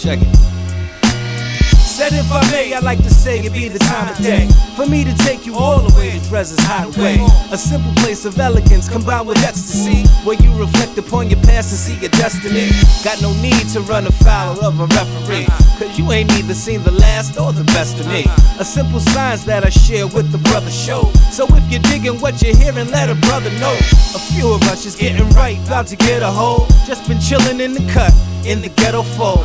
Check it. Said if I may, I'd like to say it be the time of day for me to take you all the way to Treasure's Hideaway. A simple place of elegance combined with ecstasy, where you reflect upon your past and see your destiny. Got no need to run afoul of a referee, cause you ain't neither seen the last or the best of me. A simple science that I share with the brother show. So if you're digging what you're hearing, let a brother know. A few of us just getting right, about to get a hold. Just been chilling in the cut, in the ghetto fold.